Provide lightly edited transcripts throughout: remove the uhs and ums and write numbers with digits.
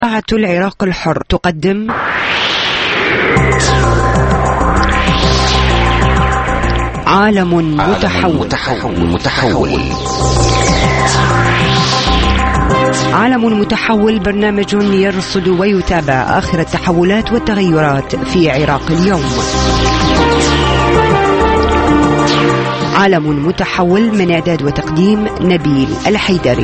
إذاعة العراق الحر تقدم عالم متحول. عالم متحول، برنامج يرصد ويتابع آخر التحولات والتغيرات في عراق اليوم. عالم متحول، من إعداد وتقديم نبيل الحيدري.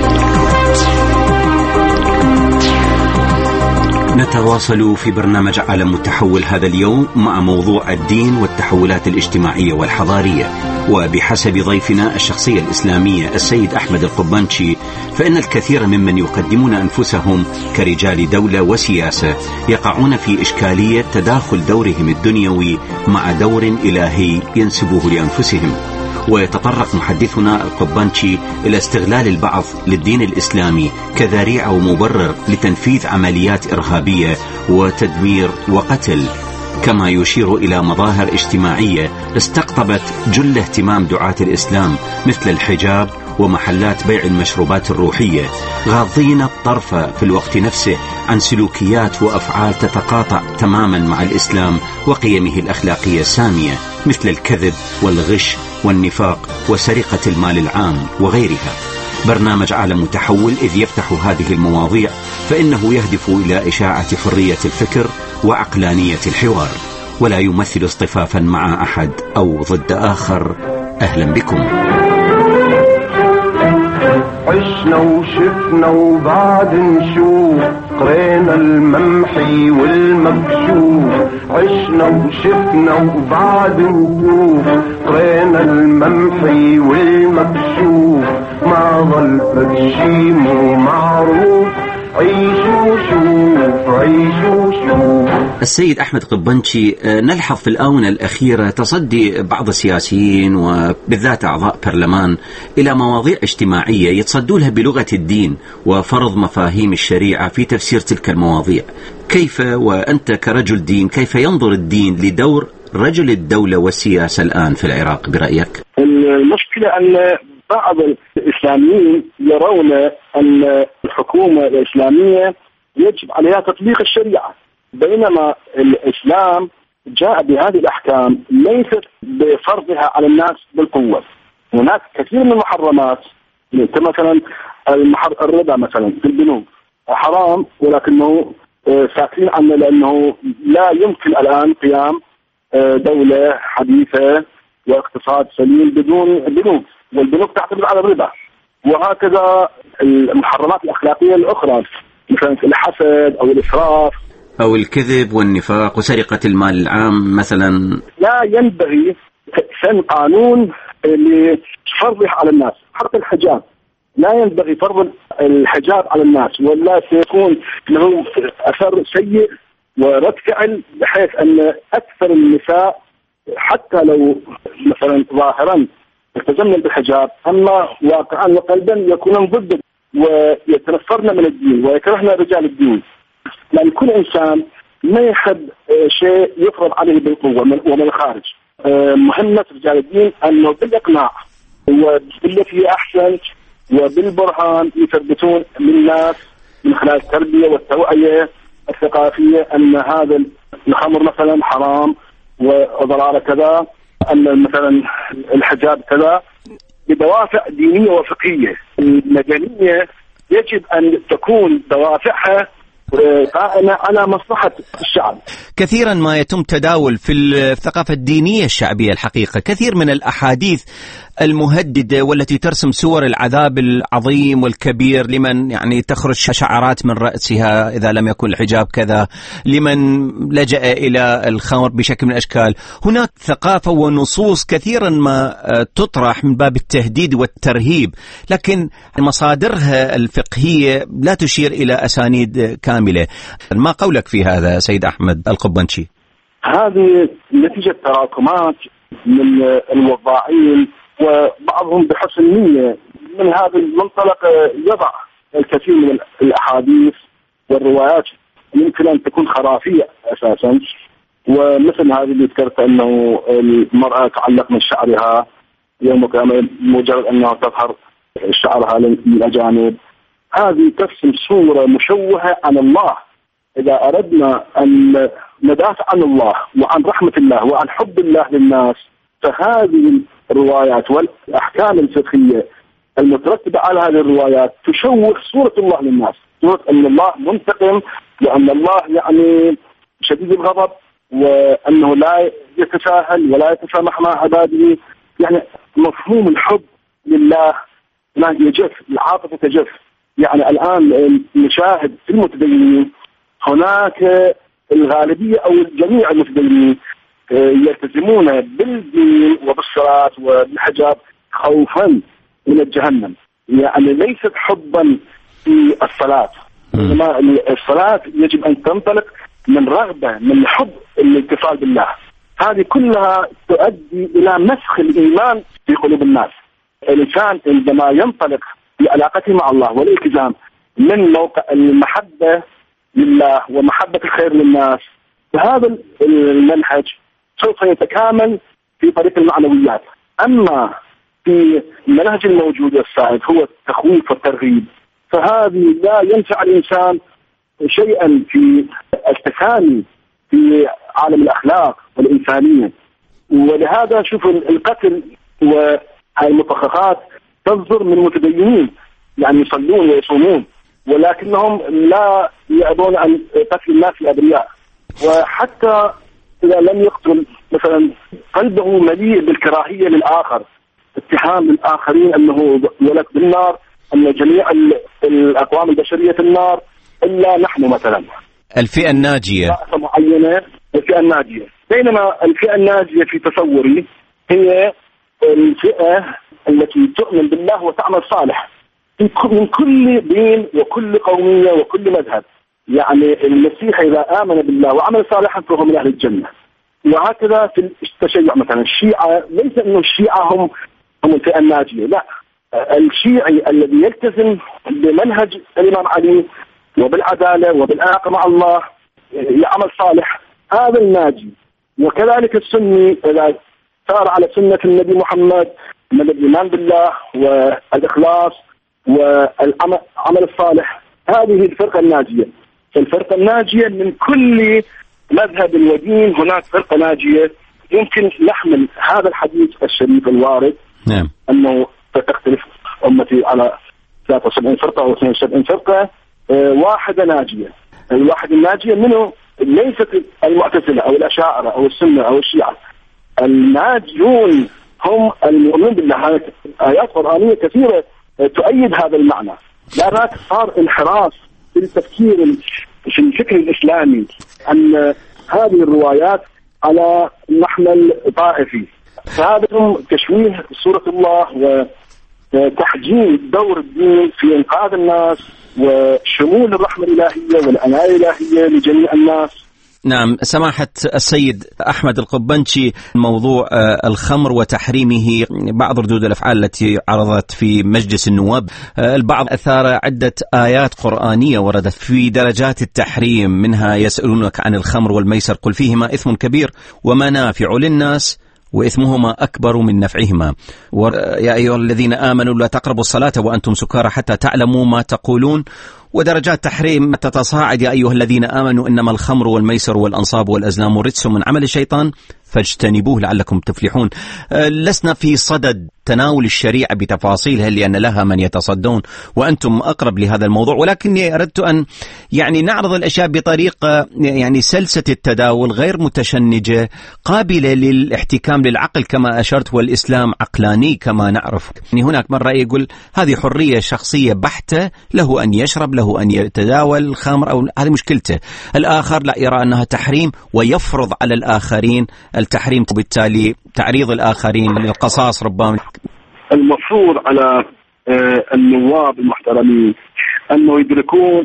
نتواصل في برنامج عالم متحول هذا اليوم مع موضوع الدين والتحولات الاجتماعية والحضارية، وبحسب ضيفنا الشخصية الإسلامية السيد أحمد القبانشي، فإن الكثير ممن يقدمون أنفسهم كرجال دولة وسياسة يقعون في إشكالية تداخل دورهم الدنيوي مع دور إلهي ينسبوه لأنفسهم. ويتطرق محدثنا القبانشي إلى استغلال البعض للدين الإسلامي كذريعة ومبرر لتنفيذ عمليات إرهابية وتدمير وقتل، كما يشير إلى مظاهر اجتماعية استقطبت جل اهتمام دعاة الإسلام مثل الحجاب ومحلات بيع المشروبات الروحية، غاضين الطرف في الوقت نفسه عن سلوكيات وأفعال تتقاطع تماما مع الإسلام وقيمه الأخلاقية السامية، مثل الكذب والغش والنفاق وسرقة المال العام وغيرها. برنامج عالم متحول إذ يفتح هذه المواضيع فإنه يهدف إلى إشاعة حرية الفكر وعقلانية الحوار، ولا يمثل اصطفافا مع أحد أو ضد آخر. أهلا بكم. عشنا وشفنا وبعد نشوف، قرينا الممحي والمكشوف. عشنا وشفنا وبعد نشوف، قرينا الممحي والمكشوف. ما ظل فدشي مو معروف، عيشوا شوف عيشوا شوف. السيد أحمد قبانشي، نلحظ في الآونة الأخيرة تصدي بعض السياسيين وبالذات أعضاء برلمان إلى مواضيع اجتماعية يتصدوا لها بلغة الدين وفرض مفاهيم الشريعة في تفسير تلك المواضيع. كيف وأنت كرجل دين كيف ينظر الدين لدور رجل الدولة والسياسة الآن في العراق برأيك؟ المشكلة أن بعض الإسلاميين يرون أن الحكومة الإسلامية يجب عليها تطبيق الشريعة، بينما الإسلام جاء بهذه الأحكام ليست بفرضها على الناس بالقوة. هناك كثير من المحرمات، مثلا الربا مثلا في البنوك حرام، ولكنه ساكتين عنه لأنه لا يمكن الآن قيام دولة حديثة واقتصاد سليم بدون بنوك، والبنوك تعتمد على الربا. وهكذا المحرمات الأخلاقية الأخرى مثلا الحسد أو الإسراف أو الكذب والنفاق وسرقة المال العام مثلا. لا ينبغي سن قانون لفرضه على الناس. حتى الحجاب لا ينبغي فرض الحجاب على الناس، ولا سيكون له أثر سيء ورد فعل، بحيث أن أكثر النساء حتى لو مثلا ظاهرا التزمن بالحجاب، أما واقعا وقلبا يكونون ضد ويتنفرن من الدين ويكرهن رجال الدين. لأن كل إنسان ما يحب شيء يفرض عليه بالقوة ومن الخارج. مهمة رجال الدين أنه بالإقناع وبالتي هي أحسن وبالبرهان يثبتون للناس من خلال التربية والتوعية الثقافية أن هذا الخمر مثلا حرام وضراره كذا، أن مثلا الحجاب كذا، بدوافع دينية وفقهية. المدنية يجب أن تكون دوافعها قائمة على مصلحة الشعب. كثيرا ما يتم تداول في الثقافة الدينية الشعبية الحقيقة كثير من الأحاديث المهددة والتي ترسم صور العذاب العظيم والكبير لمن يعني تخرج شعرات من رأسها إذا لم يكن الحجاب كذا، لمن لجأ إلى الخمر بشكل من الأشكال. هناك ثقافة ونصوص كثيرا ما تطرح من باب التهديد والترهيب، لكن مصادرها الفقهية لا تشير إلى أسانيد كاملة. ما قولك في هذا سيد أحمد القبانشي؟ هذه نتيجة تراكمات من الوضاعين، وبعضهم بحسن نية من هذا المنطلق يضع الكثير من الأحاديث والروايات يمكن أن تكون خرافية أساسا، ومثل هذه اللي ذكرت أنه المرأة تعلق من شعرها يوم القيامة مجرد أنها تظهر شعرها للأجانب، هذه ترسم صورة مشوهة عن الله. إذا أردنا أن ندافع عن الله وعن رحمة الله وعن حب الله للناس، فهذه الروايات والأحكام الفقهية المترتبة على هذه الروايات تشوه صورة الله للناس، صورة أن الله منتقم، وأن الله يعني شديد الغضب، وأنه لا يتساهل ولا يتسامح مع عباده. يعني مفهوم الحب لله لا يجف، العاطفة تجف. يعني الآن نشاهد في المتدينين هناك الغالبية أو جميع المتدينين يلتزمون بالدين وبالصلاة وبالحجاب خوفا من الجهنم. يعني ليست حبا في الصلاة، إنما الصلاة يجب أن تنطلق من رغبة، من حب الاتصال بالله. هذه كلها تؤدي إلى مسخ الإيمان في قلوب الناس. الإنسان عندما ينطلق في علاقته مع الله والالتزام من موقع المحبة لله ومحبة الخير للناس، فهذا المنهج سوف يتكامل في طريق المعنويات. أما في المنهج الموجود السائد هو التخويف والترغيب، فهذه لا ينفع الإنسان شيئا في التسامي في عالم الأخلاق والإنسانية. ولهذا شوف القتل والمفخخات تصدر من متدينين يعني يصلون ويصومون، ولكنهم لا يأبون أن قتل الناس الأبرياء. وحتى إذا لم يقتل مثلا قلبه مليء بالكراهية للآخر، اتهام للآخرين أنه ولد بالنار، أن جميع الأقوام البشرية النار إلا نحن مثلا الفئة الناجية معينة، الفئة الناجية. بينما الفئة الناجية في تصوري هي الفئة التي تؤمن بالله وتعمل صالح من كل دين وكل قومية وكل مذهب. يعني المسيح إذا آمن بالله وعمل صالحا فهو من أهل الجنة. وهكذا في التشيع مثلا الشيعة، ليس أن الشيعة هم الفئة الناجية، لا، الشيعي الذي يلتزم بمنهج الإمام علي وبالعدالة وبالعلاقة مع الله يعمل صالح، هذا الناجي. وكذلك السني إذا سار على سنة النبي محمد من الإيمان بالله والإخلاص والعمل الصالح، هذه الفرقة الناجية. الفرقة الناجية من كل مذهب ودين هناك فرقة ناجية. يمكن نحمل هذا الحديث الشريف الوارد نعم أنه ستختلف أمتي على 73 فرقة أو 72 فرقة، واحدة ناجية. الواحد الناجية منه ليست المعتزلة أو الأشاعرة أو السنة أو الشيعة. الناجيون هم المؤمنون بالله. آيات قرآنية كثيرة تؤيد هذا المعنى. لذلك صار انحراف في التفكير في الفكر الإسلامي أن هذه الروايات على محمل طائفي، فهذا تشويه صورة الله وتحجيم دور الدين في إنقاذ الناس وشمول الرحمة الإلهية والعناية الإلهية لجميع الناس. نعم، سماحة السيد أحمد القبنشي، موضوع الخمر وتحريمه، بعض ردود الأفعال التي عرضت في مجلس النواب، البعض أثار عدة آيات قرآنية وردت في درجات التحريم، منها يسألونك عن الخمر والميسر قل فيهما إثم كبير ومنافع للناس وإثمهما أكبر من نفعهما، يا أيها الذين آمنوا لا تقربوا الصلاة وأنتم سكارى حتى تعلموا ما تقولون. ودرجات تحريم تتصاعد، يا أيها الذين آمنوا إنما الخمر والميسر والأنصاب والأزلام رجس من عمل الشيطان فاجتنبوه لعلكم تفلحون. لسنا في صدد تناول الشريعة بتفاصيلها لأن لها من يتصدون وأنتم أقرب لهذا الموضوع، ولكني أردت أن نعرض الأشياء بطريقة سلسة التداول غير متشنجة قابلة للاحتكام للعقل كما أشرت، والإسلام عقلاني كما نعرف. هناك من رأي يقول هذه حرية شخصية بحتة، له أن يشرب، له أن يتداول الخمر، أو هذه مشكلته. الآخر لا، يرى أنها تحريم ويفرض على الآخرين التحريم، وبالتالي تعريض الآخرين للقصاص. ربما المفروض على النواب المحترمين أنه يدركوا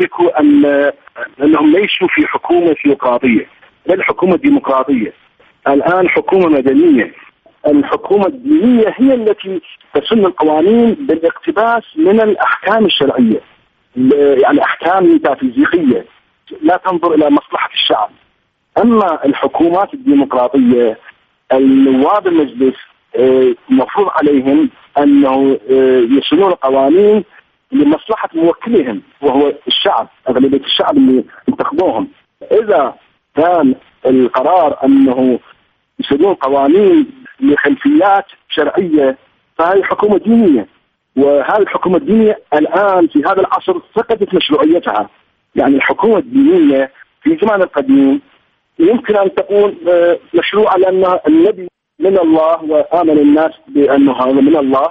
أنهم ليسوا في حكومة ثيوقراطية، بل حكومة ديمقراطية. الآن حكومة مدنية. الحكومة الدينية هي التي تسن القوانين بالاقتباس من الأحكام الشرعية، يعني أحكام ميتافيزيقية لا تنظر إلى مصلحة الشعب. أما الحكومات الديمقراطية النواب المجلس مفروض عليهم أنه يسنون القوانين لمصلحة موكلهم وهو الشعب، أغلبية الشعب اللي انتخبوهم. إذا كان القرار أنه يسوون قوانين لخلفيات شرعية فهي حكومة دينية، وهذه الحكومة الدينية الآن في هذا العصر فقدت مشروعيتها. يعني الحكومة الدينية في زمان القديم يمكن أن تكون مشروعة لأن النبي من الله وآمن الناس بأنه هذا من الله،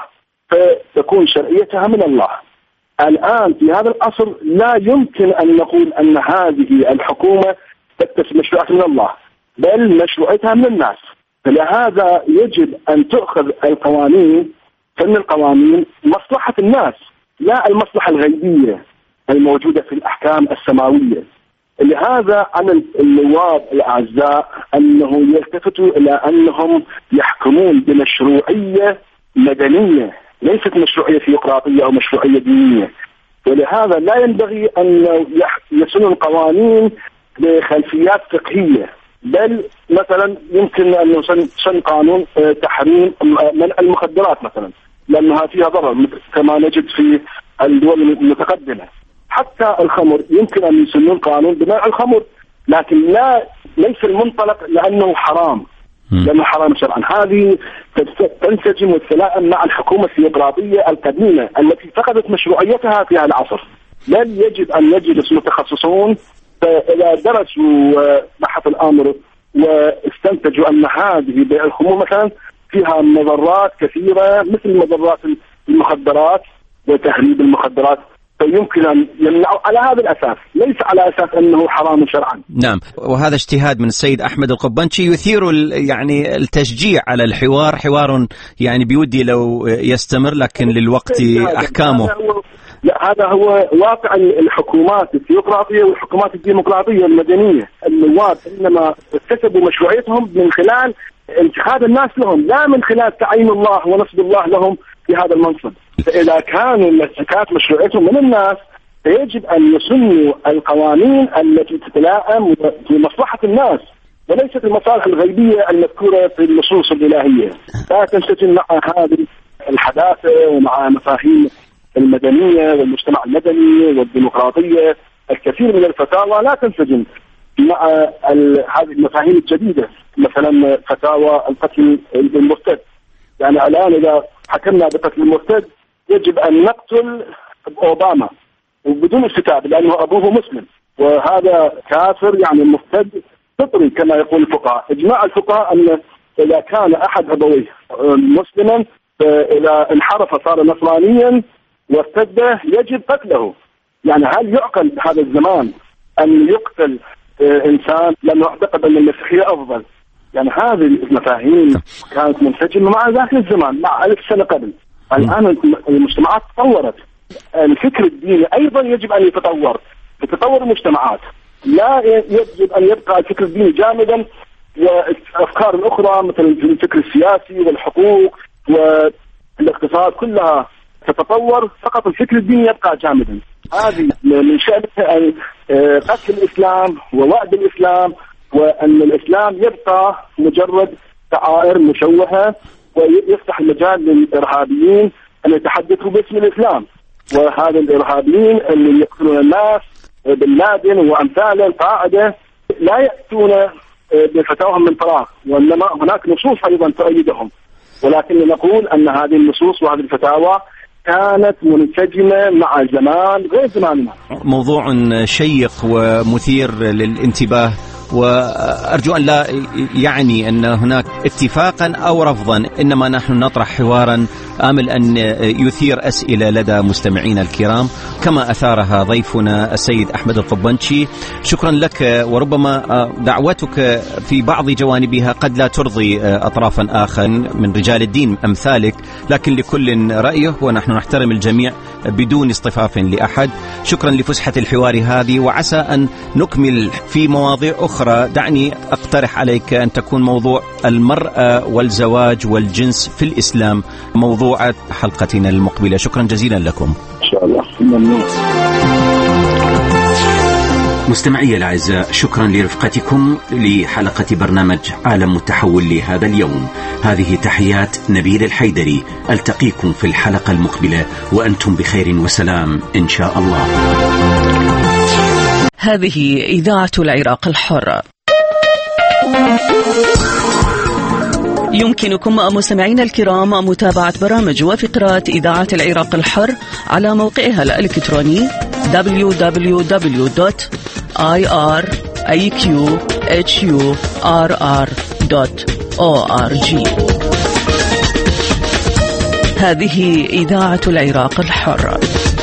فتكون شرعيتها من الله. الآن في هذا العصر لا يمكن أن نقول أن هذه الحكومة تكتسب مشروعيتها من الله، بل مشروعيتها من الناس. فلهذا يجب أن تؤخذ القوانين فن القوانين مصلحة الناس، لا المصلحة الغيبية الموجودة في الأحكام السماوية. لهذا على النواب الأعزاء أنه يلتفتوا إلى أنهم يحكمون بمشروعية مدنية، ليست مشروعية ثيوقراطية أو مشروعية دينية. ولهذا لا ينبغي أن يسنوا القوانين بخلفيات فقهية، بل مثلا يمكن أن يسن قانون تحريم منع المخدرات مثلا، لأنها فيها ضرر كما نجد في الدول المتقدمة. حتى الخمر يمكن أن يسنون قانون بمنع الخمر، لكن ليس المنطلق لأنه حرام، لأنه حرام شرعا. هذه تنسجم وتتلائم مع الحكومة الثيوقراطية القديمة التي فقدت مشروعيتها في هذا العصر. بل يجب أن يجلس متخصصون فإذا درسوا بحث الأمر واستنتجوا أن هذه بيع الخمور مثلا فيها مضرات كثيرة مثل مضرات المخدرات وتهريب المخدرات، فيمكن أن يمنعوا على هذا الأساس، ليس على أساس أنه حرام شرعا. نعم، وهذا اجتهاد من السيد أحمد القبنشي يثير يعني التشجيع على الحوار، حوار يعني بودي لو يستمر لكن للوقت أحكامه. لا، هذا هو واقع الحكومات الثيوقراطية والحكومات الديمقراطية المدنية. النواب إنما اكتسبوا مشروعيتهم من خلال انتخاب الناس لهم، لا من خلال تعيين الله ونصب الله لهم في هذا المنصب. فإذا كانت مشروعيتهم من الناس فيجب أن يسنوا القوانين التي تتلائم بمصلحة الناس وليست المصالح الغيبية المذكورة في النصوص الإلهية. لا تنسجم مع هذه الحداثة ومع مفاهيم المدنية والمجتمع المدني والديمقراطية. الكثير من الفتاوى لا تنسجم مع هذه المفاهيم الجديدة، مثلا فتاوى القتل المرتد. يعني الآن إذا حكمنا بقتل المرتد يجب أن نقتل أوباما وبدون استتاب لأنه أبوه مسلم، وهذا كافر يعني مرتد فطري كما يقول الفقهاء. إجماع الفقهاء أن إذا كان أحد أبويه مسلما فإذا انحرف صار نصرانيا وارتد يجب قتله. يعني هل يعقل بهذا الزمان أن يقتل إنسان لأنه اعتقد أن المسيحية أفضل؟ يعني هذه المفاهيم كانت منسجمة مع ذاك الزمان، مع 1000 سنة قبل. الآن المجتمعات تطورت، الفكر الديني أيضا يجب أن يتطور في تطور المجتمعات. لا يجب أن يبقى الفكر الديني جامدا والأفكار الأخرى مثل الفكر السياسي والحقوق والاقتصاد كلها تتطور، فقط الفكر الديني يبقى جامدا. هذه من شأنها أن قتل الإسلام ووعد الإسلام، وأن الإسلام يبقى مجرد شعائر مشوهة ويفتح المجال للإرهابيين أن يتحدثوا باسم الإسلام. وهذا الإرهابيين اللي يقتلون الناس بن لادن وأمثاله القاعدة لا يأتون بفتاوهم من فراغ، وإنما هناك نصوص أيضا تؤيدهم. ولكن نقول أن هذه النصوص وهذه الفتاوى كانت منسجمة مع زمان غير زماننا. موضوع شيق ومثير للانتباه، وأرجو أن لا يعني أن هناك اتفاقا أو رفضا، إنما نحن نطرح حوارا آمل أن يثير أسئلة لدى مستمعين الكرام كما أثارها ضيفنا السيد أحمد القبنشي. شكرا لك، وربما دعوتك في بعض جوانبها قد لا ترضي أطرافا آخر من رجال الدين أمثالك، لكن لكل رأيه ونحن نحترم الجميع بدون اصطفاف لأحد. شكرا لفسحة الحوار هذه، وعسى أن نكمل في مواضيع أخرى. دعني أقترح عليك أن تكون موضوع المرأة والزواج والجنس في الإسلام موضوع حلقتنا المقبلة. شكرا جزيلا لكم. إن شاء الله. مستمعي الأعزاء، شكرا لرفقتكم لحلقة برنامج عالم متحول لهذا اليوم. هذه تحيات نبيل الحيدري، ألتقيكم في الحلقة المقبلة وأنتم بخير وسلام إن شاء الله. هذه إذاعة العراق الحر. يمكنكم مستمعينا الكرام متابعة برامج وفقرات إذاعة العراق الحر على موقعها الإلكتروني www.iraqhurr.org. هذه إذاعة العراق الحر.